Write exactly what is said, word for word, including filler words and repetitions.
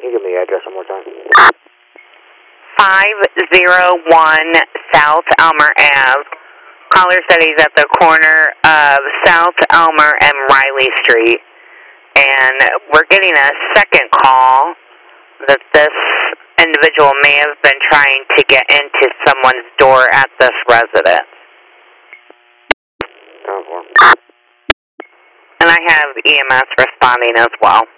you give me the address one more time? five oh one South Elmer Ave. Caller said he's at the corner of South Elmer and Riley Street. And we're getting a second call that this individual may have been trying to get into someone's door at this residence. And I have E M S responding as well.